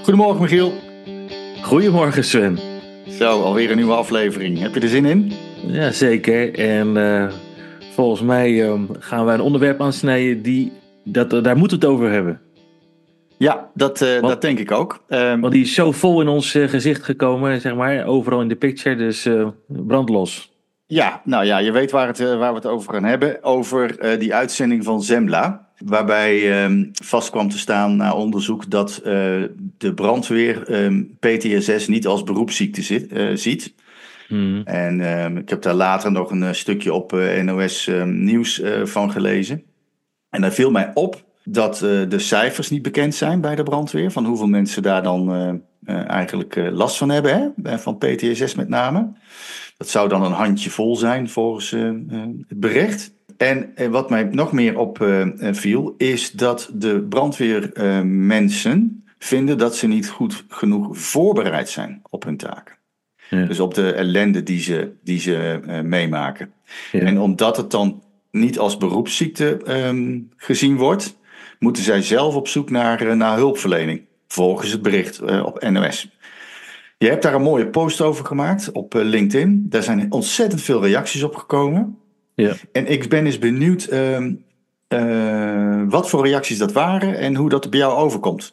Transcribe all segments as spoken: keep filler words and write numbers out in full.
Goedemorgen Michiel. Goedemorgen Sven. Zo, alweer een nieuwe aflevering. Heb je er zin in? Ja, zeker. En uh, volgens mij uh, gaan we een onderwerp aansnijden die, dat, daar moeten we het over hebben. Ja, dat, uh, want, dat denk ik ook. Um, want die is zo vol in ons uh, gezicht gekomen, zeg maar, overal in de picture, dus uh, brand los. Ja, nou ja, je weet waar, het, uh, waar we het over gaan hebben. Over uh, die uitzending van Zembla. Waarbij um, vast kwam te staan na onderzoek dat uh, de brandweer um, P T S S niet als beroepsziekte zit, uh, ziet. Hmm. En um, ik heb daar later nog een uh, stukje op uh, N O S um, Nieuws uh, van gelezen. En daar viel mij op dat uh, de cijfers niet bekend zijn bij de brandweer. Van hoeveel mensen daar dan uh, uh, eigenlijk uh, last van hebben. Hè? Van P T S S met name. Dat zou dan een handje vol zijn volgens uh, uh, het bericht. En uh, wat mij nog meer opviel uh, is dat de brandweermensen uh, vinden dat ze niet goed genoeg voorbereid zijn op hun taken. Ja. Dus op de ellende die ze, die ze uh, meemaken. Ja. En omdat het dan niet als beroepsziekte um, gezien wordt, moeten zij zelf op zoek naar, uh, naar hulpverlening. Volgens het bericht uh, op N O S. Je hebt daar een mooie post over gemaakt op uh, LinkedIn. Daar zijn ontzettend veel reacties op gekomen. Ja. En ik ben eens benieuwd uh, uh, wat voor reacties dat waren en hoe dat bij jou overkomt.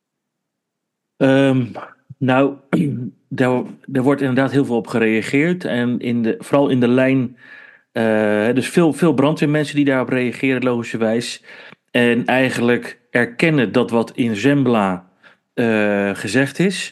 Um, nou, daar, daar wordt inderdaad heel veel op gereageerd. En in de, vooral in de lijn, uh, dus veel, veel brandweermensen die daarop reageren, logischerwijs. En eigenlijk erkennen dat wat in Zembla uh, gezegd is.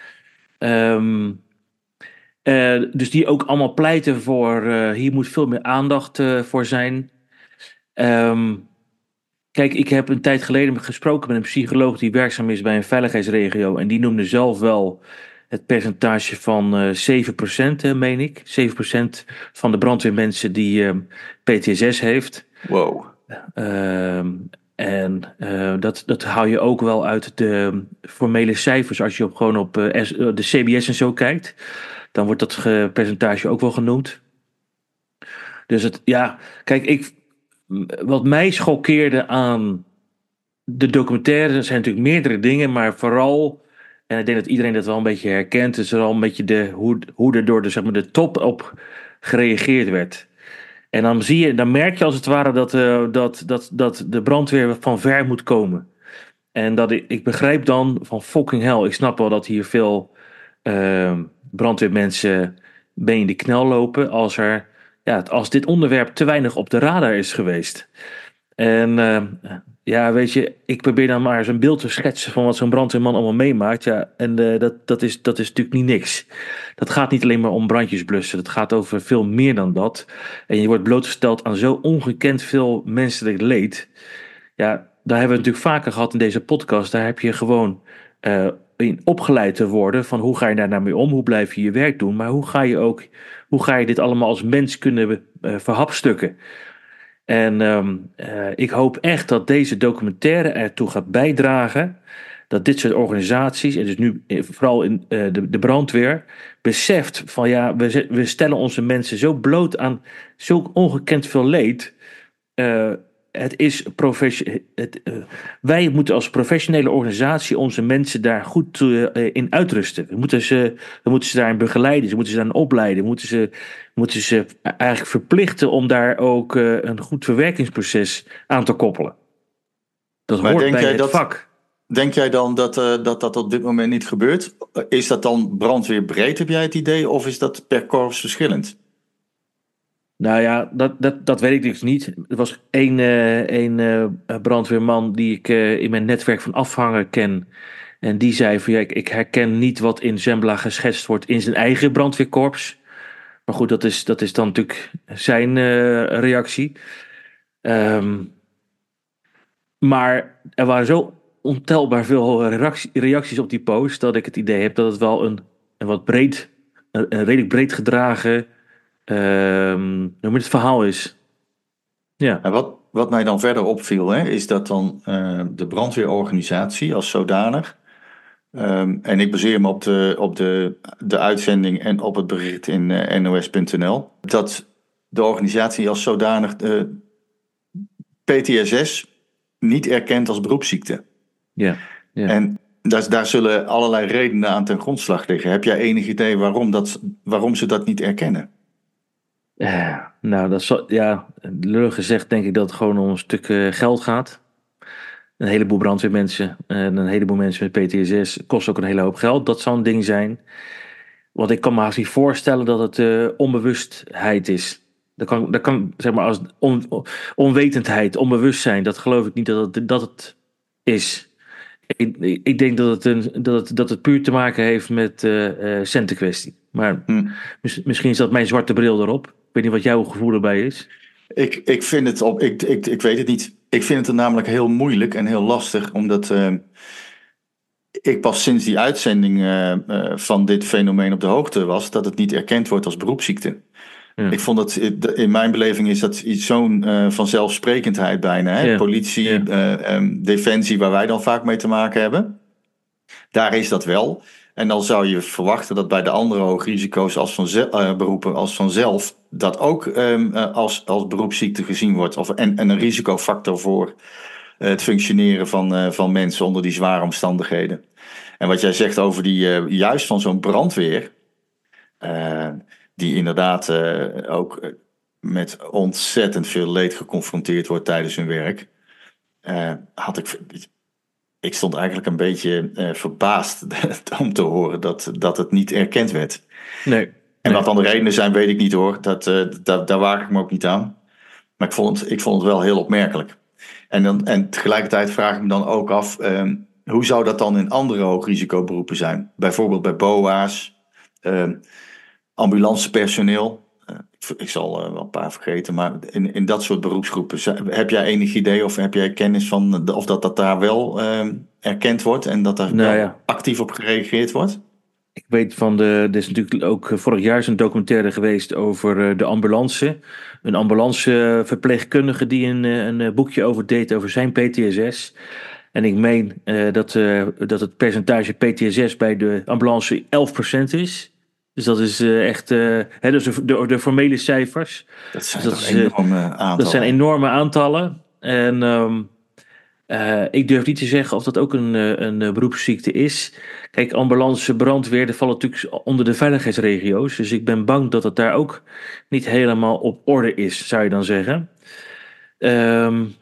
Um, uh, dus die ook allemaal pleiten voor, uh, hier moet veel meer aandacht uh, voor zijn. Um, kijk, ik heb een tijd geleden gesproken met een psycholoog die werkzaam is bij een veiligheidsregio. En die noemde zelf wel het percentage van uh, zeven procent, uh, meen ik. zeven procent van de brandweermensen die uh, P T S S heeft. Wow. Uh, En uh, dat, dat haal je ook wel uit de formele cijfers. Als je op, gewoon op uh, S, uh, de C B S en zo kijkt, dan wordt dat uh, percentage ook wel genoemd. Dus het, ja, kijk, ik, wat mij schokkeerde aan de documentaire, er zijn natuurlijk meerdere dingen, maar vooral, en ik denk dat iedereen dat wel een beetje herkent, is vooral een beetje de, hoe, hoe er door de, zeg maar, de top op gereageerd werd. En dan zie je, dan merk je als het ware dat, uh, dat, dat, dat de brandweer van ver moet komen. En dat ik, ik begrijp dan van fucking hell. Ik snap wel dat hier veel uh, brandweermensen ben in de knel lopen als er, ja, als dit onderwerp te weinig op de radar is geweest. En uh, ja, weet je, ik probeer dan maar eens een beeld te schetsen van wat zo'n brandweerman allemaal meemaakt. Ja, en uh, dat, dat, is, dat is natuurlijk niet niks. Dat gaat niet alleen maar om brandjes blussen. Dat gaat over veel meer dan dat. En je wordt blootgesteld aan zo ongekend veel menselijk leed. Ja, daar hebben we het natuurlijk vaker gehad in deze podcast. Daar heb je gewoon uh, in opgeleid te worden van hoe ga je daar nou mee om? Hoe blijf je je werk doen? Maar hoe ga je ook, hoe ga je dit allemaal als mens kunnen uh, verhapstukken? En um, uh, ik hoop echt dat deze documentaire ertoe gaat bijdragen dat dit soort organisaties, en dus nu vooral in uh, de, de brandweer, beseft van ja, we, we stellen onze mensen zo bloot aan zulk ongekend veel leed. Uh, het is profession, het, uh, wij moeten als professionele organisatie onze mensen daar goed uh, in uitrusten. We moeten, ze, we moeten ze daarin begeleiden, ze moeten ze daarin opleiden, we moeten ze, we moeten ze eigenlijk verplichten om daar ook uh, een goed verwerkingsproces aan te koppelen. Dat maar hoort denk bij jij het dat, vak. Denk jij dan dat, uh, dat dat op dit moment niet gebeurt? Is dat dan brandweerbreed, heb jij het idee, of is dat per korps verschillend? Nou ja, dat, dat, dat weet ik dus niet. Er was één, uh, één uh, brandweerman die ik uh, in mijn netwerk van afhanger ken. En die zei van ja, ik, ik herken niet wat in Zembla geschetst wordt in zijn eigen brandweerkorps. Maar goed, dat is, dat is dan natuurlijk zijn uh, reactie. Um, maar er waren zo ontelbaar veel reactie, reacties op die post dat ik het idee heb dat het wel een, een wat breed, een, een redelijk breed gedragen Um, hoe het verhaal is. Ja. En wat, wat mij dan verder opviel, hè, is dat dan uh, de brandweerorganisatie als zodanig, um, en ik baseer me op de, op de, de uitzending en op het bericht in uh, N O S punt N L, dat de organisatie als zodanig uh, P T S S niet erkent als beroepsziekte. Ja. Ja. En daar, daar zullen allerlei redenen aan ten grondslag liggen. Heb jij enig idee waarom, dat, waarom ze dat niet erkennen? Uh, nou, dat is, ja, lullig gezegd denk ik dat het gewoon om een stuk uh, geld gaat. Een heleboel brandweermensen en een heleboel mensen met P T S S kost ook een hele hoop geld. Dat zou een ding zijn. Want ik kan me haast niet voorstellen dat het uh, onbewustheid is. Dat kan, dat kan zeg maar als on, onwetendheid, onbewustzijn, dat geloof ik niet dat het, dat het is. Ik, ik denk dat het, een, dat, het, dat het puur te maken heeft met uh, uh, centenkwestie. Maar hm. mis, misschien is dat mijn zwarte bril erop. Ik weet niet wat jouw gevoel erbij is. Ik, ik vind het op, ik, ik, ik weet het niet. Ik vind het namelijk heel moeilijk en heel lastig, omdat uh, ik pas sinds die uitzending uh, uh, van dit fenomeen op de hoogte was, dat het niet erkend wordt als beroepsziekte. Ja. Ik vond het, in mijn beleving is dat iets zo'n uh, vanzelfsprekendheid bijna. Hè? Ja. Politie, ja. Uh, um, defensie, waar wij dan vaak mee te maken hebben. Daar is dat wel. En dan zou je verwachten dat bij de andere hoogrisico's als van ze- uh, beroepen als vanzelf dat ook um, uh, als, als beroepsziekte gezien wordt. Of, en, en een risicofactor voor uh, het functioneren van, uh, van mensen onder die zware omstandigheden. En wat jij zegt over die, uh, juist van zo'n brandweer, uh, die inderdaad uh, ook met ontzettend veel leed geconfronteerd wordt tijdens hun werk, uh, had ik... Ik stond eigenlijk een beetje uh, verbaasd om te horen dat, dat het niet erkend werd. Nee. En nee. wat dan de redenen zijn, weet ik niet hoor. Dat, uh, dat, daar waag ik me ook niet aan. Maar ik vond het, ik vond het wel heel opmerkelijk. En, dan, en tegelijkertijd vraag ik me dan ook af, um, hoe zou dat dan in andere hoogrisicoberoepen zijn? Bijvoorbeeld bij B O A's, um, ambulancepersoneel. Uh, ik, ik zal uh, wel een paar vergeten, maar in, in dat soort beroepsgroepen, heb jij enig idee of heb jij kennis van de, of dat dat daar wel uh, erkend wordt en dat daar nou, wel ja. actief op gereageerd wordt? Ik weet van de, er is natuurlijk ook vorig jaar een documentaire geweest over de ambulance. Een ambulanceverpleegkundige die een, een boekje over deed over zijn P T S S. En ik meen uh, dat, uh, dat het percentage P T S S bij de ambulance elf procent is. Dus dat is uh, echt, uh, hè, dus de, de, de formele cijfers. Dat zijn dus dat is, enorme uh, aantallen. Dat zijn enorme aantallen. En um, uh, ik durf niet te zeggen of dat ook een, een, een beroepsziekte is. Kijk, ambulance, brandweer, dat vallen natuurlijk onder de veiligheidsregio's. Dus ik ben bang dat het daar ook niet helemaal op orde is, zou je dan zeggen. Um,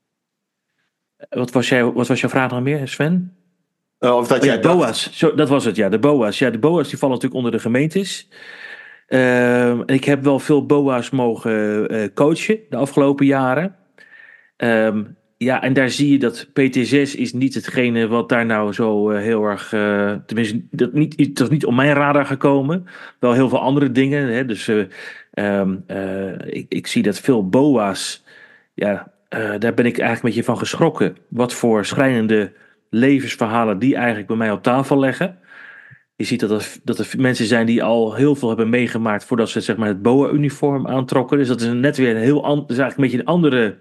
wat, was jij, wat was jouw vraag nog meer, Sven? Uh, of dat oh, jij ja, B O A's, Zo, dat was het, ja, de B O A's. Ja, de B O A's die vallen natuurlijk onder de gemeentes. Uh, ik heb wel veel B O A's mogen uh, coachen de afgelopen jaren. Um, ja, en daar zie je dat P T S S is niet hetgene wat daar nou zo uh, heel erg... Uh, tenminste, dat, niet, dat is niet op mijn radar gekomen. Wel heel veel andere dingen. Hè, dus uh, um, uh, ik, ik zie dat veel B O A's... Ja, uh, daar ben ik eigenlijk een beetje van geschrokken. Wat voor schrijnende levensverhalen die eigenlijk bij mij op tafel leggen. Je ziet dat er, dat er mensen zijn die al heel veel hebben meegemaakt voordat ze zeg maar, het B O A-uniform aantrokken. Dus dat is net weer een heel an, dat is eigenlijk een beetje een andere...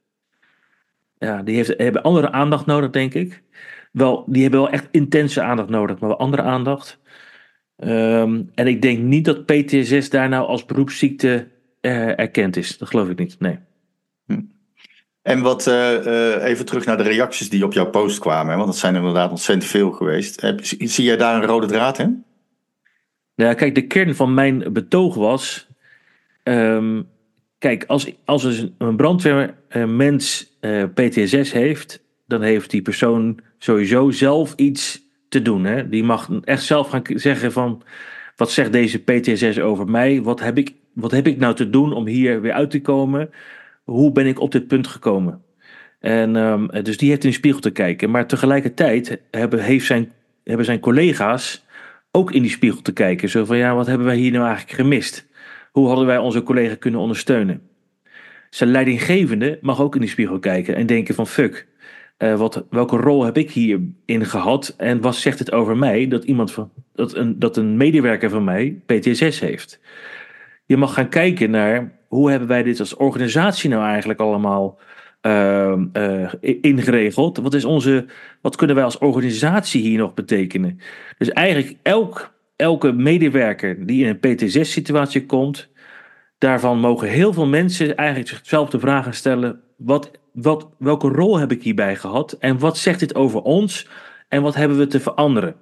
Ja, die heeft, hebben andere aandacht nodig, denk ik. Wel, die hebben wel echt intense aandacht nodig, maar wel andere aandacht. Um, en ik denk niet dat P T S S daar nou als beroepsziekte uh, erkend is. Dat geloof ik niet, nee. Hm. En wat, uh, uh, even terug naar de reacties die op jouw post kwamen. Hè? Want dat zijn inderdaad ontzettend veel geweest. Heb, zie jij daar een rode draad in? Nou, kijk, de kern van mijn betoog was... Um, kijk, als, als een, een brandweermens uh, P T S S heeft... dan heeft die persoon sowieso zelf iets te doen. Hè? Die mag echt zelf gaan zeggen van... wat zegt deze P T S S over mij? Wat heb ik, wat heb ik nou te doen om hier weer uit te komen? Hoe ben ik op dit punt gekomen? En um, dus die heeft in de spiegel te kijken. Maar tegelijkertijd hebben, heeft zijn, hebben zijn collega's ook in die spiegel te kijken. Zo van, ja, wat hebben wij hier nou eigenlijk gemist? Hoe hadden wij onze collega kunnen ondersteunen? Zijn leidinggevende mag ook in die spiegel kijken en denken van, fuck, uh, wat, welke rol heb ik hierin gehad? En wat zegt het over mij dat, iemand van, dat, een, dat een medewerker van mij P T S S heeft? Je mag gaan kijken naar, hoe hebben wij dit als organisatie nou eigenlijk allemaal uh, uh, ingeregeld? Wat is onze, wat kunnen wij als organisatie hier nog betekenen? Dus eigenlijk elk, elke medewerker die in een P T S S-situatie komt, daarvan mogen heel veel mensen eigenlijk zichzelf de vragen stellen, wat, wat, welke rol heb ik hierbij gehad? En wat zegt dit over ons en wat hebben we te veranderen?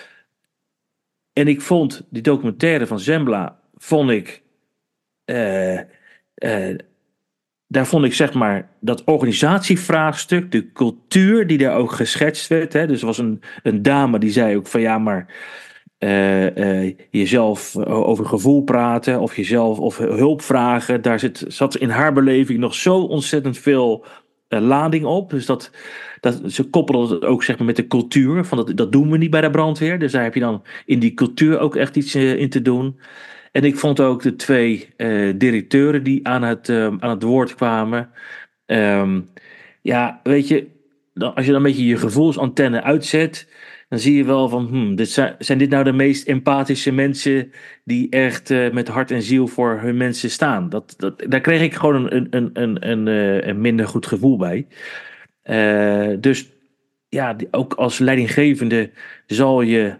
En ik vond die documentaire van Zembla, vond ik, uh, uh, daar vond ik zeg maar dat organisatievraagstuk, de cultuur die daar ook geschetst werd. Hè, dus er was een, een dame die zei ook van ja, maar uh, uh, jezelf over gevoel praten of jezelf of hulp vragen, daar zit, zat in haar beleving nog zo ontzettend veel uh, lading op. Dus dat, dat ze koppelen het ook zeg maar met de cultuur, van dat, dat doen we niet bij de brandweer. Dus daar heb je dan in die cultuur ook echt iets uh, in te doen. En ik vond ook de twee uh, directeuren die aan het, uh, aan het woord kwamen. Um, ja, weet je, als je dan een beetje je gevoelsantenne uitzet, dan zie je wel van, hmm, dit zijn, zijn dit nou de meest empathische mensen die echt uh, met hart en ziel voor hun mensen staan? Dat, dat, daar kreeg ik gewoon een, een, een, een, een, een minder goed gevoel bij. Uh, dus ja, ook als leidinggevende zal je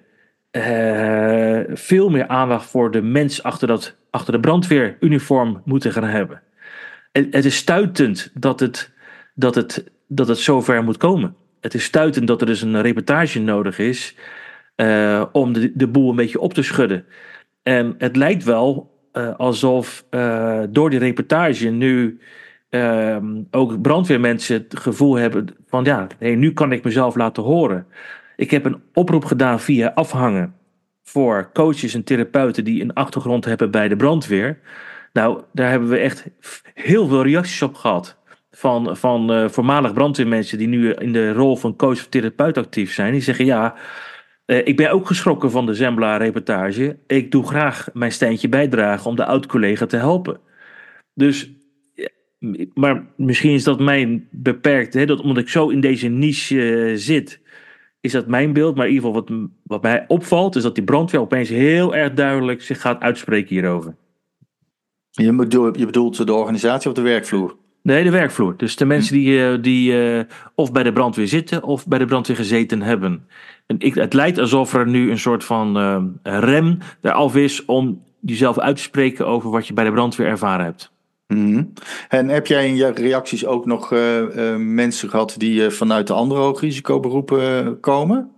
Uh, veel meer aandacht voor de mens achter, dat, achter de brandweeruniform moeten gaan hebben. En het is stuitend dat het, dat, het, dat het zover moet komen. Het is stuitend dat er dus een reportage nodig is uh, om de, de boel een beetje op te schudden. En het lijkt wel uh, alsof uh, door die reportage nu uh, ook brandweermensen het gevoel hebben van ja, hey, nu kan ik mezelf laten horen. Ik heb een oproep gedaan via Afhangen voor coaches en therapeuten die een achtergrond hebben bij de brandweer. Nou, daar hebben we echt heel veel reacties op gehad. Van, van uh, voormalig brandweermensen die nu in de rol van coach of therapeut actief zijn. Die zeggen ja, uh, ik ben ook geschrokken van de Zembla-reportage. Ik doe graag mijn steentje bijdragen om de oud-collega te helpen. Dus, maar misschien is dat mijn beperkt, hè, dat omdat ik zo in deze niche uh, zit, is dat mijn beeld. Maar in ieder geval wat, wat mij opvalt, is dat die brandweer opeens heel erg duidelijk zich gaat uitspreken hierover. Je bedoelt, je bedoelt de organisatie of de werkvloer? Nee, de werkvloer. Dus de mensen die, die uh, of bij de brandweer zitten of bij de brandweer gezeten hebben. En ik, het lijkt alsof er nu een soort van uh, rem eraf is om jezelf uit te spreken over wat je bij de brandweer ervaren hebt. Mm-hmm. En heb jij in je reacties ook nog uh, uh, mensen gehad die uh, vanuit de andere hoogrisicoberoepen uh, komen?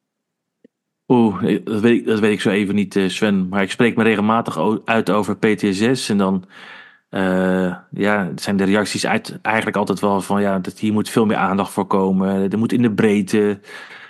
Oeh, dat weet, ik, dat weet ik zo even niet, Sven. Maar ik spreek me regelmatig uit over P T S S. En dan uh, ja, zijn de reacties uit, eigenlijk altijd wel van ja, dat hier moet veel meer aandacht voor komen. Er moet in de breedte.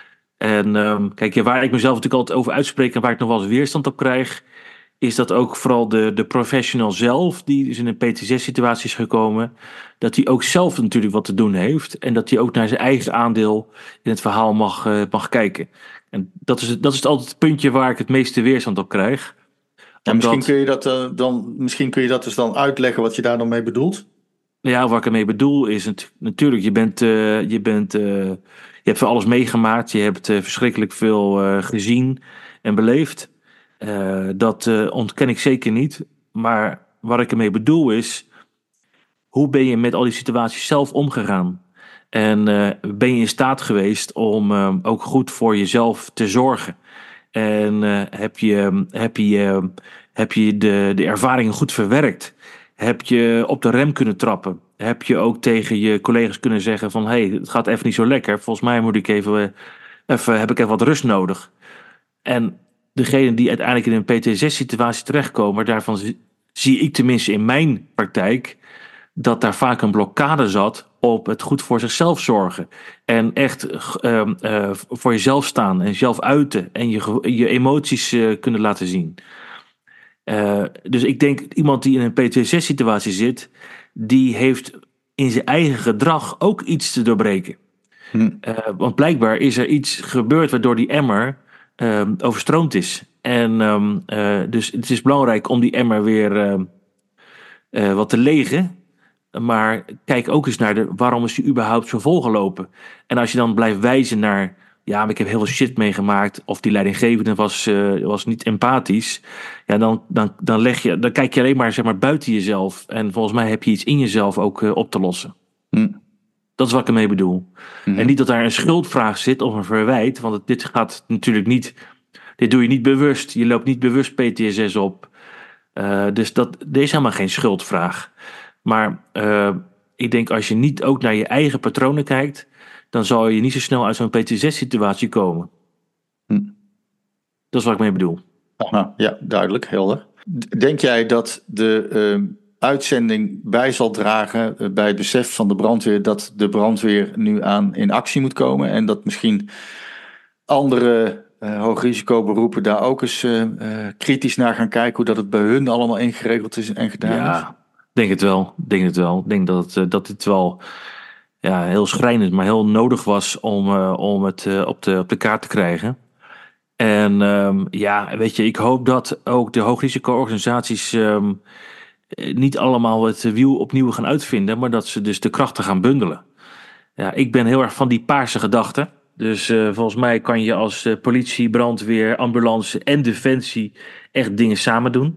En um, kijk, ja, waar ik mezelf natuurlijk altijd over uitspreek en waar ik nog wel eens weerstand op krijg, is dat ook vooral de, de professional zelf, die dus in een P T S S-situatie is gekomen, dat hij ook zelf natuurlijk wat te doen heeft. En dat hij ook naar zijn eigen aandeel in het verhaal mag, uh, mag kijken. En dat is, dat is altijd het puntje waar ik het meeste weerstand op krijg. Ja, omdat, misschien, kun je dat, uh, dan, misschien kun je dat dus dan uitleggen wat je daar dan mee bedoelt? Ja, wat ik ermee bedoel is het, natuurlijk, je bent, uh, je bent, uh, je hebt van alles meegemaakt. Je hebt uh, verschrikkelijk veel uh, gezien en beleefd. Uh, dat uh, ontken ik zeker niet. Maar wat ik ermee bedoel is, hoe ben je met al die situaties zelf omgegaan? En uh, ben je in staat geweest om uh, ook goed voor jezelf te zorgen? En uh, heb je, heb je, uh, heb je de, de ervaringen goed verwerkt? Heb je op de rem kunnen trappen? Heb je ook tegen je collega's kunnen zeggen van hé, hey, het gaat even niet zo lekker. Volgens mij moet ik even, uh, even, heb ik even wat rust nodig. En degenen die uiteindelijk in een P T S S-situatie terechtkomen, daarvan zie ik tenminste in mijn praktijk dat daar vaak een blokkade zat op het goed voor zichzelf zorgen. En echt uh, uh, voor jezelf staan en jezelf uiten en je, je emoties uh, kunnen laten zien. Uh, dus ik denk iemand die in een P T S S-situatie zit, die heeft in zijn eigen gedrag ook iets te doorbreken. Hm. Uh, want blijkbaar is er iets gebeurd waardoor die emmer uh, overstroomd is. En um, uh, dus het is belangrijk om die emmer weer uh, uh, wat te legen. Maar kijk ook eens naar de, waarom is die überhaupt zo volgelopen? En als je dan blijft wijzen naar, ja, maar ik heb heel veel shit meegemaakt, of die leidinggevende was, uh, was niet empathisch, ja, dan, dan, dan, leg je, dan kijk je alleen maar, zeg maar buiten jezelf. En volgens mij heb je iets in jezelf ook uh, op te lossen. Hm. Dat is wat ik ermee bedoel. Mm-hmm. En niet dat daar een schuldvraag zit of een verwijt, want het, dit gaat natuurlijk niet, dit doe je niet bewust. Je loopt niet bewust P T S S op. Uh, dus dat, er is helemaal geen schuldvraag. Maar uh, ik denk als je niet ook naar je eigen patronen kijkt, dan zal je niet zo snel uit zo'n P T S S-situatie komen. Hm. Dat is wat ik mee bedoel. Aha, ja, duidelijk, helder. Denk jij dat de uh, uitzending bij zal dragen uh, bij het besef van de brandweer dat de brandweer nu aan in actie moet komen en dat misschien andere uh, hoogrisicoberoepen daar ook eens uh, uh, kritisch naar gaan kijken hoe dat het bij hun allemaal ingeregeld is en gedaan ja, is? Ja, denk het wel. Denk het wel. Ik denk dat het, uh, dat het wel ja, heel schrijnend, maar heel nodig was om, uh, om het uh, op, de, op de kaart te krijgen. En um, ja, weet je, ik hoop dat ook de hoogrisico-organisaties um, niet allemaal het wiel opnieuw gaan uitvinden, maar dat ze dus de krachten gaan bundelen. Ja, ik ben heel erg van die paarse gedachte. Dus uh, volgens mij kan je als uh, politie, brandweer, ambulance en defensie echt dingen samen doen.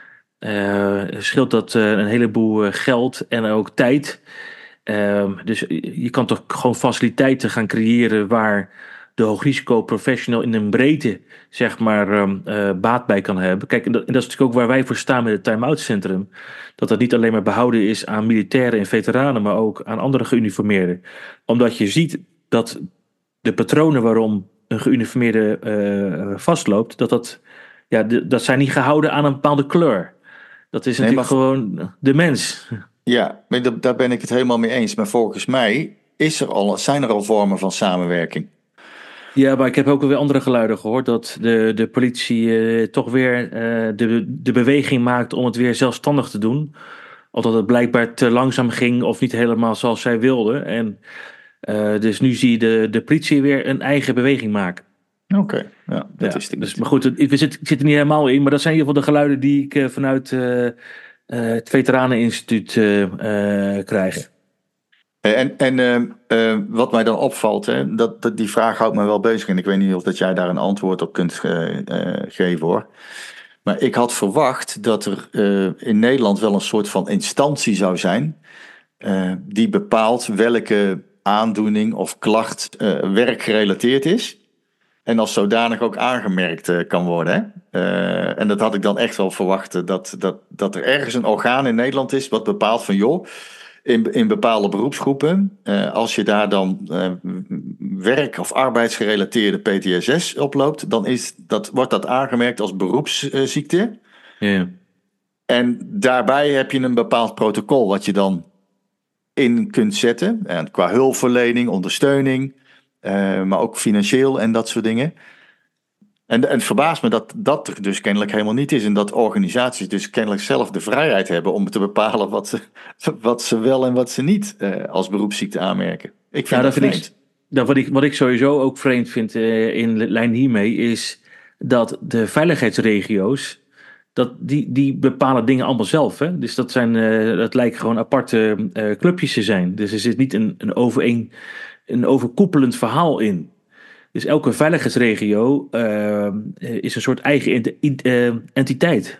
Uh, scheelt dat uh, een heleboel uh, geld en ook tijd. Uh, dus je kan toch gewoon faciliteiten gaan creëren waar de hoogrisico professional in een breedte zeg maar um, uh, baat bij kan hebben. Kijk, en dat, en dat is natuurlijk ook waar wij voor staan met het time-out centrum. Dat dat niet alleen maar behouden is aan militairen en veteranen, maar ook aan andere geuniformeerden. Omdat je ziet dat de patronen waarom een geuniformeerde uh, vastloopt, dat, dat, ja, de, dat zijn niet gehouden aan een bepaalde kleur. Dat is natuurlijk nee, maar... gewoon de mens. Ja, daar ben ik het helemaal mee eens. Maar volgens mij is er al, zijn er al vormen van samenwerking. Ja, maar ik heb ook weer andere geluiden gehoord. Dat de, de politie uh, toch weer uh, de, de beweging maakt om het weer zelfstandig te doen. Omdat het blijkbaar te langzaam ging of niet helemaal zoals zij wilden. En uh, dus nu zie je de, de politie weer een eigen beweging maken. Oké, okay. ja, dat ja, is het. Dus, maar goed, ik, ik, zit, ik zit er niet helemaal in. Maar dat zijn in ieder geval de geluiden die ik uh, vanuit uh, uh, het Veteraneninstituut uh, uh, krijg. En, en uh, uh, wat mij dan opvalt, hè, dat, dat, die vraag houdt me wel bezig. En ik weet niet of dat jij daar een antwoord op kunt uh, uh, geven hoor. Maar ik had verwacht dat er uh, in Nederland wel een soort van instantie zou zijn. Uh, die bepaalt welke aandoening of klacht uh, werkgerelateerd is. En als zodanig ook aangemerkt uh, kan worden. Hè? Uh, en dat had ik dan echt wel verwacht. Dat, dat, dat er ergens een orgaan in Nederland is wat bepaalt van joh. In, in bepaalde beroepsgroepen, uh, als je daar dan uh, werk- of arbeidsgerelateerde P T S S oploopt, dan is dat, wordt dat aangemerkt als beroepsziekte. Ja. En daarbij heb je een bepaald protocol wat je dan in kunt zetten. En qua hulpverlening, ondersteuning, uh, maar ook financieel en dat soort dingen. En, en het verbaast me dat dat er dus kennelijk helemaal niet is. En dat organisaties dus kennelijk zelf de vrijheid hebben om te bepalen wat ze, wat ze wel en wat ze niet uh, als beroepsziekte aanmerken. Ik vind ja, dat, dat vind vreemd. Ik, dat wat, ik, wat ik sowieso ook vreemd vind uh, in lijn hiermee is dat de veiligheidsregio's, dat die, die bepalen dingen allemaal zelf. Hè? Dus dat, zijn, uh, dat lijken gewoon aparte uh, clubjes te zijn. Dus er zit niet een, een, overeen, een overkoepelend verhaal in. Dus elke veiligheidsregio uh, is een soort eigen uh, entiteit.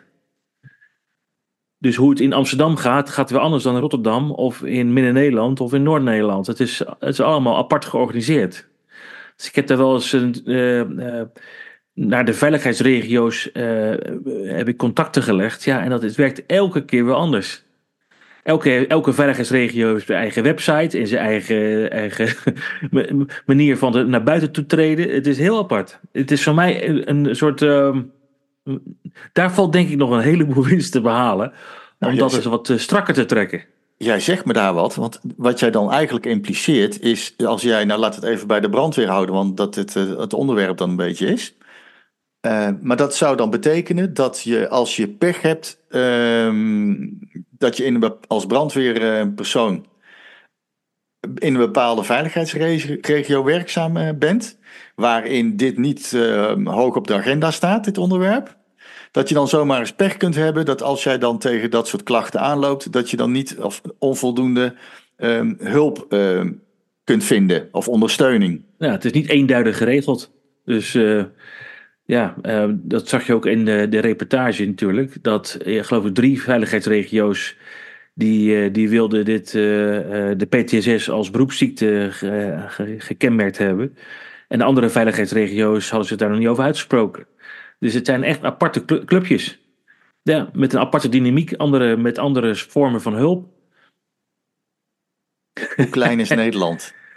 Dus hoe het in Amsterdam gaat, gaat weer anders dan in Rotterdam of in Midden-Nederland of in Noord-Nederland. Het is, het is allemaal apart georganiseerd. Dus ik heb daar wel eens een, uh, uh, naar de veiligheidsregio's uh, heb ik contacten gelegd. Ja, en dat het werkt elke keer weer anders. Elke, elke veiligheidsregio heeft zijn eigen website en zijn eigen, eigen manier van de, naar buiten toe treden. Het is heel apart. Het is voor mij een, een soort... Uh, daar valt denk ik nog een heleboel winst te behalen. Nou, om dat eens wat strakker te trekken. Jij zegt me daar wat, want wat jij dan eigenlijk impliceert is... als jij, nou laat het even bij de brandweer houden, want dat het, het onderwerp dan een beetje is... Uh, maar dat zou dan betekenen dat je als je pech hebt, uh, dat je in een, als brandweerpersoon in een bepaalde veiligheidsregio werkzaam uh, bent, waarin dit niet uh, hoog op de agenda staat, dit onderwerp. Dat je dan zomaar eens pech kunt hebben dat als jij dan tegen dat soort klachten aanloopt, dat je dan niet of onvoldoende uh, hulp uh, kunt vinden of ondersteuning. Ja, het is niet eenduidig geregeld. Dus... Uh... Ja, uh, dat zag je ook in de, de reportage natuurlijk. Dat, uh, geloof ik, drie veiligheidsregio's die, uh, die wilden dit, uh, uh, de P T S S als beroepsziekte ge, ge, gekenmerkt hebben. En de andere veiligheidsregio's hadden ze daar nog niet over uitgesproken. Dus het zijn echt aparte clubjes. Ja, met een aparte dynamiek, andere, met andere vormen van hulp. Hoe klein is Nederland?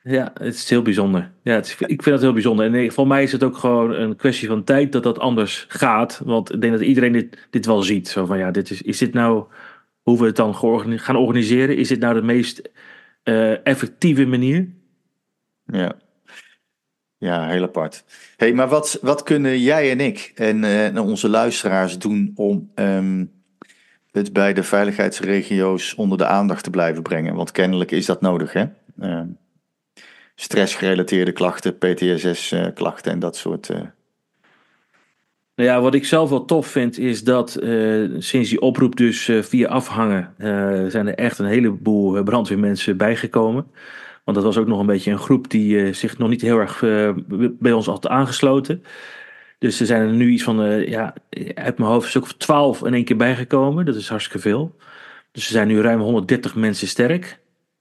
Ja, het is heel bijzonder. Ja, het is, ik vind dat heel bijzonder. En voor mij is het ook gewoon een kwestie van tijd dat dat anders gaat. Want ik denk dat iedereen dit, dit wel ziet. Zo van ja, dit is, is dit nou hoe we het dan georgani- gaan organiseren? Is dit nou de meest eh, effectieve manier? Ja, ja, heel apart. Hey, maar wat, wat kunnen jij en ik en eh, onze luisteraars doen om ehm, het bij de veiligheidsregio's onder de aandacht te blijven brengen? Want kennelijk is dat nodig, hè? Ehm, stressgerelateerde klachten, P T S S-klachten en dat soort. eh, Nou ja, wat ik zelf wel tof vind is dat eh, sinds die oproep dus eh, via afhangen eh, zijn er echt een heleboel eh, brandweermensen bijgekomen. Want dat was ook nog een beetje een groep die eh, zich nog niet heel erg eh, bij ons had aangesloten. Dus er zijn er nu iets van, eh, ja, uit mijn hoofd een stuk of twaalf in één keer bijgekomen. Dat is hartstikke veel. Dus er zijn nu ruim honderddertig mensen sterk.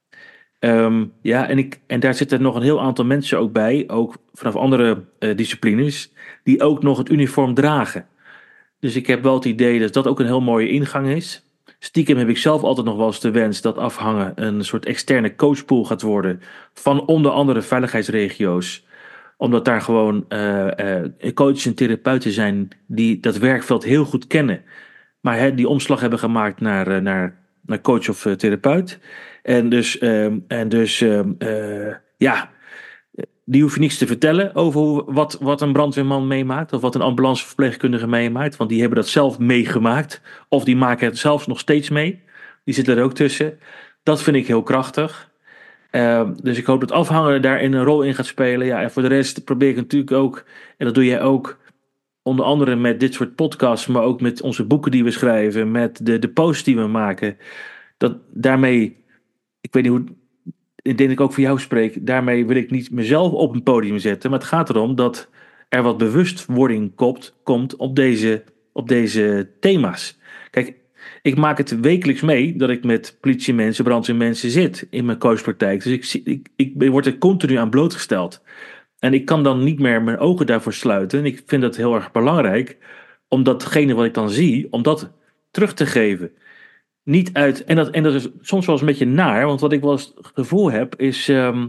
Ehm, ja, en, ik, en daar zitten nog een heel aantal mensen ook bij, ook vanaf andere eh, disciplines, die ook nog het uniform dragen. Dus ik heb wel het idee dat dat ook een heel mooie ingang is. Stiekem heb ik zelf altijd nog wel eens de wens dat afhangen een soort externe coachpool gaat worden van onder andere veiligheidsregio's. Omdat daar gewoon eh, eh, coaches en therapeuten zijn die dat werkveld heel goed kennen. Maar hè, die omslag hebben gemaakt naar, eh, naar, naar coach of eh, therapeut. En dus, ehm, en dus ehm, eh, ja, die hoef je niets te vertellen over hoe, wat, wat een brandweerman meemaakt. Of wat een ambulanceverpleegkundige meemaakt. Want die hebben dat zelf meegemaakt. Of die maken het zelfs nog steeds mee. Die zitten er ook tussen. Dat vind ik heel krachtig. Uh, dus ik hoop dat afhangen daarin een rol in gaat spelen. Ja, en voor de rest probeer ik natuurlijk ook, en dat doe jij ook, onder andere met dit soort podcasts, maar ook met onze boeken die we schrijven, met de, de posts die we maken. Dat daarmee, ik weet niet hoe, ik denk ik ook voor jou spreek, daarmee wil ik niet mezelf op een podium zetten. Maar het gaat erom dat er wat bewustwording komt, komt op, deze, op deze thema's. Kijk, ik maak het wekelijks mee dat ik met politiemensen, brandweermensen zit in mijn coachpraktijk. Dus ik, zie- ik, ik word er continu aan blootgesteld. En ik kan dan niet meer mijn ogen daarvoor sluiten. En ik vind dat heel erg belangrijk om datgene wat ik dan zie, om dat terug te geven. Niet uit, en dat, en dat is soms wel eens een beetje naar, want wat ik wel eens het gevoel heb is, ehm,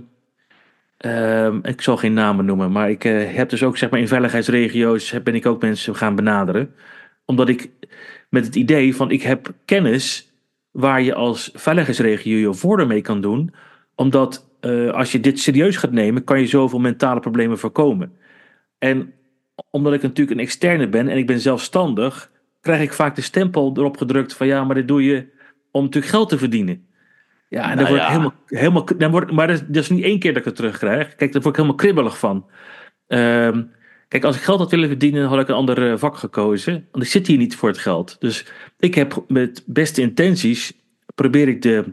ehm, ik zal geen namen noemen, maar ik eh, heb dus ook zeg maar in veiligheidsregio's heb- ben ik ook mensen gaan benaderen. Omdat ik met het idee van ik heb kennis waar je als veiligheidsregio je voordeel mee kan doen. Omdat eh, als je dit serieus gaat nemen, kan je zoveel mentale problemen voorkomen. En omdat ik natuurlijk een externe ben en ik ben zelfstandig, krijg ik vaak de stempel erop gedrukt van ja, maar dit doe je om natuurlijk geld te verdienen. Ja, en dan Nou word ik ja, helemaal, helemaal dan word, maar dat is, dat is niet één keer dat ik het terugkrijg. Kijk, daar word ik helemaal kribbelig van. Ehm, kijk, als ik geld had willen verdienen, had ik een ander eh, vak gekozen. Want ik zit hier niet voor het geld. Dus ik heb met beste intenties, probeer ik de,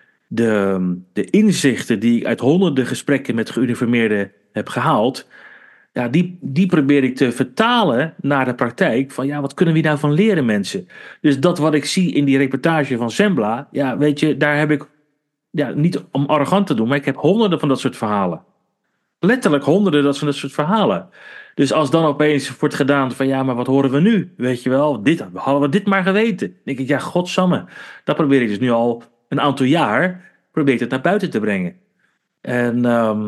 de, de inzichten die ik uit honderden gesprekken met geuniformeerden heb gehaald, ja, die, die probeer ik te vertalen naar de praktijk. Van ja, wat kunnen we daarvan leren, mensen? Dus dat wat ik zie in die reportage van Zembla, ja, weet je, daar heb ik, ja, niet om arrogant te doen, maar ik heb honderden van dat soort verhalen. Letterlijk honderden dat van dat soort verhalen. Dus als dan opeens wordt gedaan van ja, maar wat horen we nu? Weet je wel, dit, hadden we dit maar geweten. Dan denk ik, ja, godsamme. Dat probeer ik dus nu al een aantal jaar, probeer ik het naar buiten te brengen. En ehm,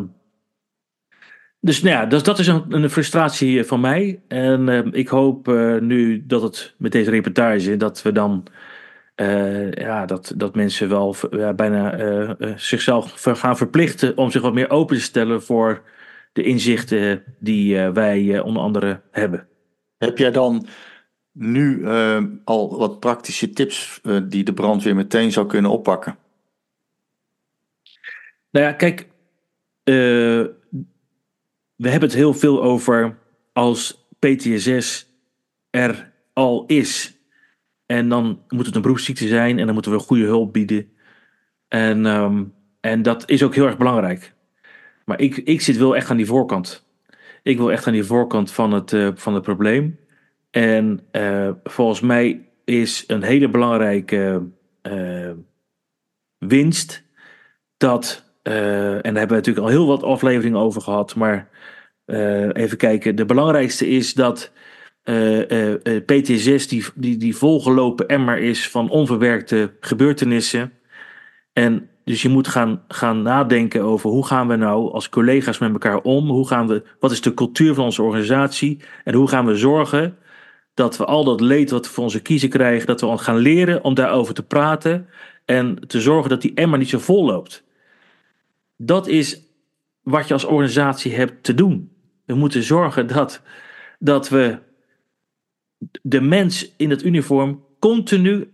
dus nou ja, dus dat is een, een frustratie van mij. En eh, ik hoop eh, nu dat het met deze reportage, dat we dan, eh, ja, dat, dat mensen wel v- ja, bijna eh, eh, zichzelf ver- gaan verplichten om zich wat meer open te stellen voor de inzichten die eh, wij eh, onder andere hebben. heb jij dan nu eh, al wat praktische tips eh, die de brandweer meteen zou kunnen oppakken? Nou ja, kijk, eh, we hebben het heel veel over als P T S S er al is. En dan moet het een beroepsziekte zijn en dan moeten we goede hulp bieden. En, ehm, en dat is ook heel erg belangrijk. Maar ik, ik zit wel echt aan die voorkant. Ik wil echt aan die voorkant van het, eh, van het probleem. En eh, volgens mij is een hele belangrijke eh, winst dat, eh, en daar hebben we natuurlijk al heel wat afleveringen over gehad, maar eh, even kijken. De belangrijkste is dat eh, eh, eh, P T S S die, die, die volgelopen emmer is van onverwerkte gebeurtenissen. En Dus je moet gaan, gaan nadenken over hoe gaan we nou als collega's met elkaar om? Hoe gaan we, wat is de cultuur van onze organisatie? En hoe gaan we zorgen dat we al dat leed wat we voor onze kiezen krijgen, dat we gaan leren om daarover te praten en te zorgen dat die emmer niet zo vol loopt. Dat is wat je als organisatie hebt te doen. We moeten zorgen dat, dat we de mens in het uniform continu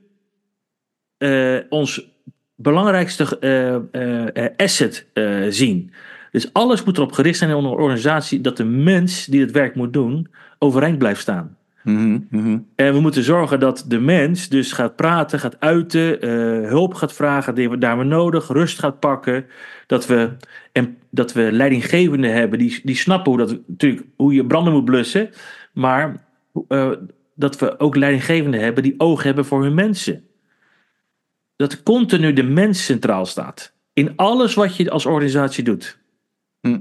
uh, ons belangrijkste uh, uh, asset uh, zien. Dus alles moet erop gericht zijn in onze organisatie dat de mens die het werk moet doen overeind blijft staan. Mm-hmm, mm-hmm. En we moeten zorgen dat de mens dus gaat praten, gaat uiten, uh, hulp gaat vragen, die we daar we nodig, rust gaat pakken. Dat we, en, dat we leidinggevenden hebben die, die snappen hoe, dat, natuurlijk, hoe je branden moet blussen. Maar uh, dat we ook leidinggevenden hebben die oog hebben voor hun mensen. Dat continu de mens centraal staat. In alles wat je als organisatie doet. Hm.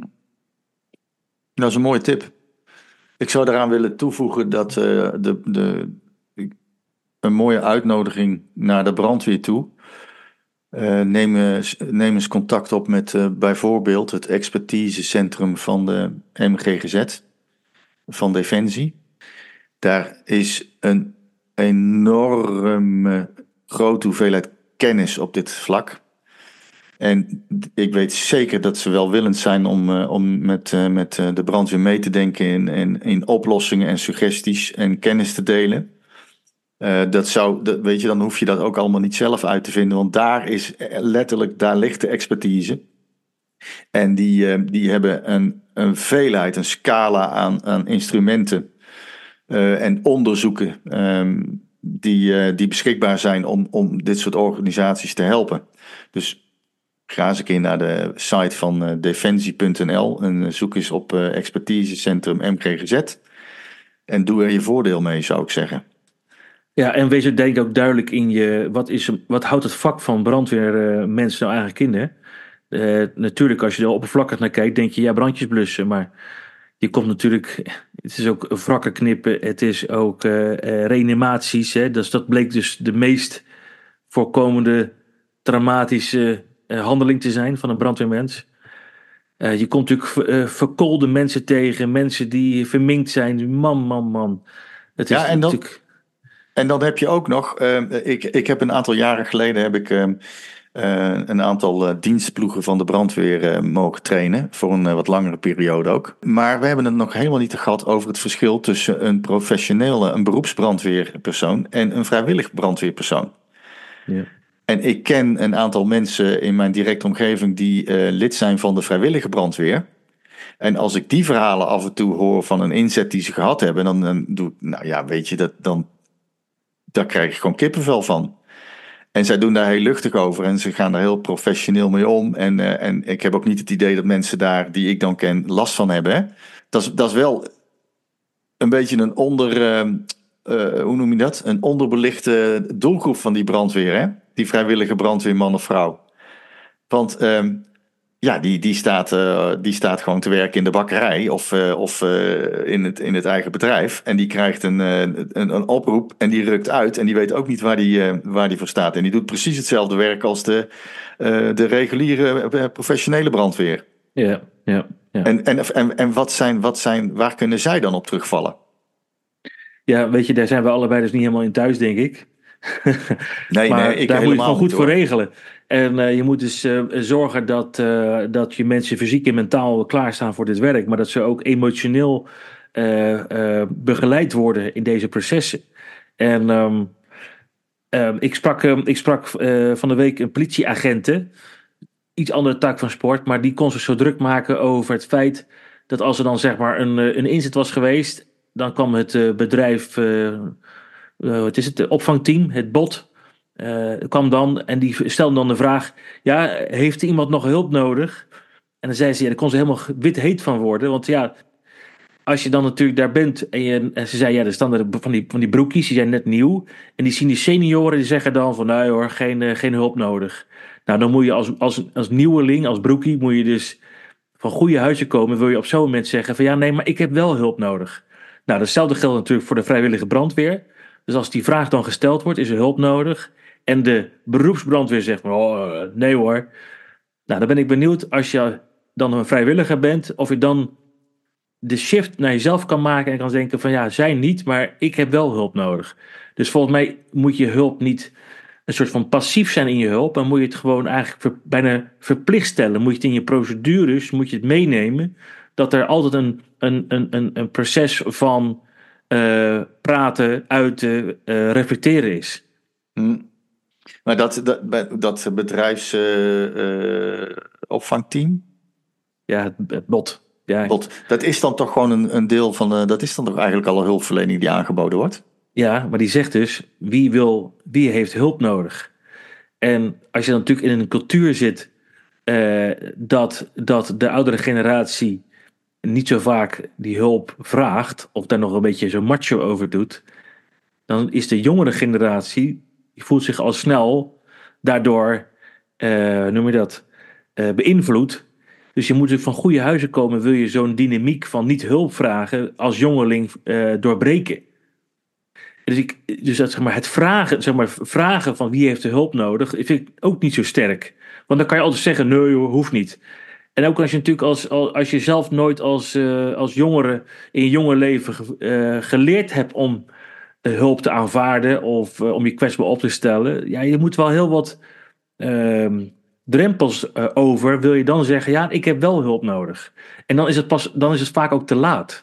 Dat is een mooie tip. Ik zou daaraan willen toevoegen dat uh, de, de, een mooie uitnodiging naar de brandweer toe. Uh, neem, eens, neem eens contact op met uh, bijvoorbeeld het expertisecentrum van de M G G Z, van Defensie. Daar is een enorme grote hoeveelheid kennis op dit vlak. En ik weet zeker dat ze welwillend zijn om, uh, om met, uh, met uh, de brandweer mee te denken in, in, in oplossingen en suggesties en kennis te delen. Uh, dat zou, dat, weet je, dan hoef je dat ook allemaal niet zelf uit te vinden, want daar is letterlijk, daar ligt de expertise. En die, uh, die hebben een, een veelheid, een scala aan, aan instrumenten uh, en onderzoeken um, die, uh, die beschikbaar zijn om, om dit soort organisaties te helpen. Dus ga eens een keer naar de site van uh, defensie punt n l en zoek eens op uh, expertisecentrum M G G Z. En doe er je voordeel mee, zou ik zeggen. Ja, en wees er denk ik ook duidelijk in je, wat, is, wat houdt het vak van brandweermensen uh, nou eigenlijk in, hè? Uh, natuurlijk, als je er oppervlakkig naar kijkt, denk je, ja, brandjes blussen, maar je komt natuurlijk, het is ook wrakken knippen, het is ook uh, uh, reanimaties, hè? Dus dat bleek dus de meest voorkomende traumatische uh, handeling te zijn van een brandweermens. Uh, je komt natuurlijk uh, verkoolde mensen tegen, mensen die verminkt zijn, man, man, man. Het is ja, en dan, natuurlijk... en dan heb je ook nog, uh, ik, ik heb een aantal jaren geleden heb ik uh, uh, een aantal uh, dienstploegen van de brandweer uh, mogen trainen, voor een uh, wat langere periode ook. Maar we hebben het nog helemaal niet gehad over het verschil tussen een professionele, een beroepsbrandweerpersoon en een vrijwillig brandweerpersoon. Ja. En ik ken een aantal mensen in mijn directe omgeving die uh, lid zijn van de vrijwillige brandweer. En als ik die verhalen af en toe hoor van een inzet die ze gehad hebben, dan, dan doe ik, nou ja, weet je, dat, dan, daar krijg ik gewoon kippenvel van. En zij doen daar heel luchtig over en ze gaan daar heel professioneel mee om. En, uh, en ik heb ook niet het idee dat mensen daar, die ik dan ken, last van hebben. Hè? Dat is, dat is wel een beetje een onder, uh, uh, hoe noem je dat? Een onderbelichte doelgroep van die brandweer, hè? Die vrijwillige brandweerman of vrouw. Want um, ja, die, die, staat, uh, die staat gewoon te werken in de bakkerij of, uh, of uh, in, het, in het eigen bedrijf. En die krijgt een, uh, een, een oproep en die rukt uit. En die weet ook niet waar die, uh, waar die voor staat. En die doet precies hetzelfde werk als de, uh, de reguliere uh, professionele brandweer. Ja, ja, ja. En, en, en, en wat zijn, wat zijn, waar kunnen zij dan op terugvallen? Ja, weet je, daar zijn we allebei dus niet helemaal in thuis, denk ik. Nee, maar nee, ik daar moet je het gewoon goed niet, voor regelen. En uh, je moet dus uh, zorgen dat, uh, dat je mensen fysiek en mentaal klaarstaan voor dit werk. Maar dat ze ook emotioneel uh, uh, begeleid worden in deze processen. En um, uh, ik sprak, uh, ik sprak uh, van de week een politieagenten. Iets andere tak van sport. Maar die kon zich zo druk maken over het feit dat als er dan zeg maar een, een inzet was geweest. Dan kwam het uh, bedrijf... Uh, Uh, wat is het, het opvangteam, het B O T, uh, kwam dan en die stelde dan de vraag, ja, heeft iemand nog hulp nodig? En dan zei ze, ja, daar kon ze helemaal wit heet van worden, want ja, als je dan natuurlijk daar bent en, je, en ze zei, ja, er staan er van die, van die broekies, die zijn net nieuw, en die zien die senioren, die zeggen dan van, nee hoor, geen, uh, geen hulp nodig. Nou, dan moet je als, als, als nieuweling, als broekie, moet je dus van goede huizen komen, wil je op zo'n moment zeggen van, ja, nee, maar ik heb wel hulp nodig. Nou, datzelfde geldt natuurlijk voor de vrijwillige brandweer. Dus als die vraag dan gesteld wordt, is er hulp nodig? En de beroepsbrandweer zegt, oh, nee hoor. Nou, dan ben ik benieuwd als je dan een vrijwilliger bent, of je dan de shift naar jezelf kan maken en kan denken van ja, zij niet, maar ik heb wel hulp nodig. Dus volgens mij moet je hulp niet een soort van passief zijn in je hulp, maar moet je het gewoon eigenlijk ver, bijna verplicht stellen. Moet je het in je procedures, moet je het meenemen, dat er altijd een, een, een, een, een proces van uh, praten, uiten, uh, reflecteren is. Hmm. Maar dat, dat, dat bedrijfsopvangteam? Uh, uh, ja, het, het bot. Ja. bot. Dat is dan toch gewoon een, een deel van, uh, dat is dan toch eigenlijk alle hulpverlening die aangeboden wordt? Ja, maar die zegt dus, wie wil, wie heeft hulp nodig? En als je dan natuurlijk in een cultuur zit, uh, dat, dat de oudere generatie niet zo vaak die hulp vraagt, of daar nog een beetje zo macho over doet, dan is de jongere generatie, die voelt zich al snel daardoor, uh, noem je dat, uh, beïnvloed. Dus je moet natuurlijk van goede huizen komen, wil je zo'n dynamiek van niet hulp vragen als jongeling uh, doorbreken. Dus, ik, dus dat, zeg maar, het vragen, zeg maar, vragen van wie heeft de hulp nodig, vind ik ook niet zo sterk. Want dan kan je altijd zeggen, nee joh, hoeft niet. En ook als je natuurlijk als, als je zelf nooit als, uh, als jongere in je jonge leven uh, geleerd hebt om uh, hulp te aanvaarden of uh, om je kwetsbaar op te stellen. Ja, je moet wel heel wat uh, drempels uh, over. Wil je dan zeggen, ja, ik heb wel hulp nodig. En dan is het, pas, dan is het vaak ook te laat.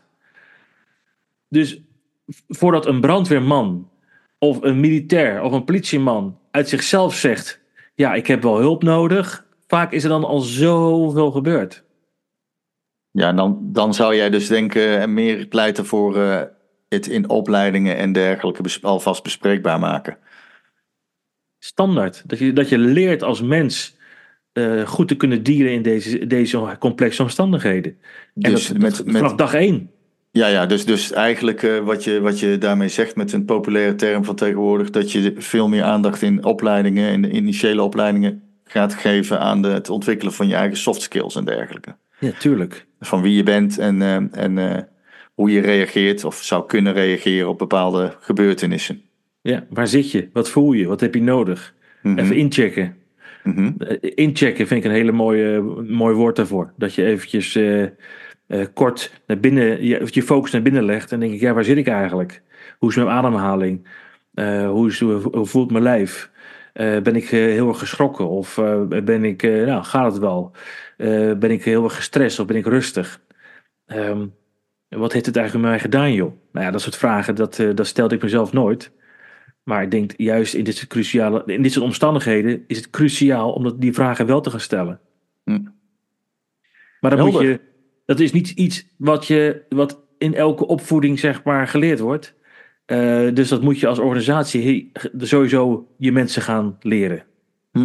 Dus voordat een brandweerman of een militair of een politieman uit zichzelf zegt, ja, ik heb wel hulp nodig, vaak is er dan al zoveel gebeurd. Ja, dan, dan zou jij dus denken en meer pleiten voor uh, het in opleidingen en dergelijke bes- alvast bespreekbaar maken. Standaard. Dat je, dat je leert als mens uh, goed te kunnen dealen in deze, deze complexe omstandigheden. En dus dat, met, dat, vanaf met... dag één. Ja, ja, dus, dus eigenlijk uh, wat, je, wat je daarmee zegt met een populaire term van tegenwoordig, dat je veel meer aandacht in opleidingen, in de initiële opleidingen, gaat geven aan de, het ontwikkelen van je eigen soft skills en dergelijke. Ja, tuurlijk. Van wie je bent en, uh, en uh, hoe je reageert of zou kunnen reageren op bepaalde gebeurtenissen. Ja, waar zit je? Wat voel je? Wat heb je nodig? Mm-hmm. Even inchecken. Mm-hmm. Uh, inchecken vind ik een hele mooie, mooi woord daarvoor. Dat je eventjes uh, uh, kort naar binnen, je, je focus naar binnen legt en denk ik, ja, waar zit ik eigenlijk? Hoe is mijn ademhaling? Uh, hoe, is, hoe, hoe voelt mijn lijf? Uh, ben ik uh, heel erg geschrokken? Of uh, ben ik, uh, nou, gaat het wel? Uh, ben ik heel erg gestrest of ben ik rustig? Um, wat heeft het eigenlijk met mij gedaan, joh? Nou ja, dat soort vragen, dat, uh, dat stelde ik mezelf nooit. Maar ik denk juist in dit soort cruciale, in dit soort omstandigheden is het cruciaal om die vragen wel te gaan stellen. Hm. Maar dan moet je, dat is niet iets wat, je, wat in elke opvoeding zeg maar geleerd wordt. Uh, dus dat moet je als organisatie sowieso je mensen gaan leren. Hm.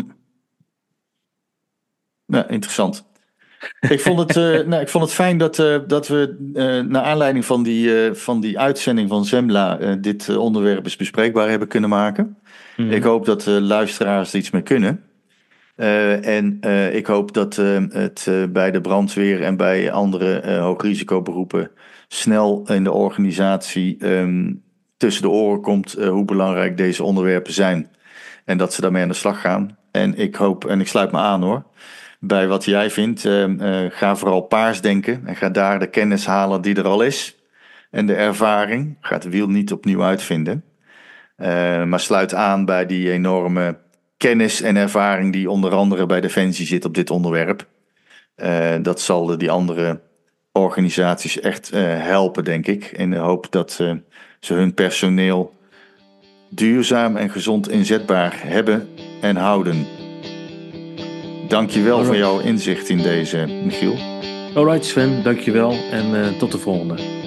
Ja, interessant. ik, vond het, uh, nou, ik vond het fijn dat, uh, dat we uh, naar aanleiding van die, uh, van die uitzending van Zembla uh, dit uh, onderwerp eens bespreekbaar hebben kunnen maken. Mm. Ik hoop dat de uh, luisteraars er iets mee kunnen. Uh, en uh, ik hoop dat uh, het uh, bij de brandweer en bij andere uh, hoogrisicoberoepen snel in de organisatie um, tussen de oren komt uh, hoe belangrijk deze onderwerpen zijn. En dat ze daarmee aan de slag gaan. En ik hoop, en ik sluit me aan hoor, bij wat jij vindt. Uh, uh, ga vooral paars denken en ga daar de kennis halen die er al is. En de ervaring. Ga het wiel niet opnieuw uitvinden. Uh, maar sluit aan bij die enorme kennis en ervaring die onder andere bij Defensie zit op dit onderwerp. Uh, dat zal de, die andere organisaties echt uh, helpen, denk ik. In de hoop dat uh, ze hun personeel duurzaam en gezond inzetbaar hebben en houden. Dankjewel voor jouw inzicht in deze, Michiel. Alright Sven, dankjewel en uh, tot de volgende.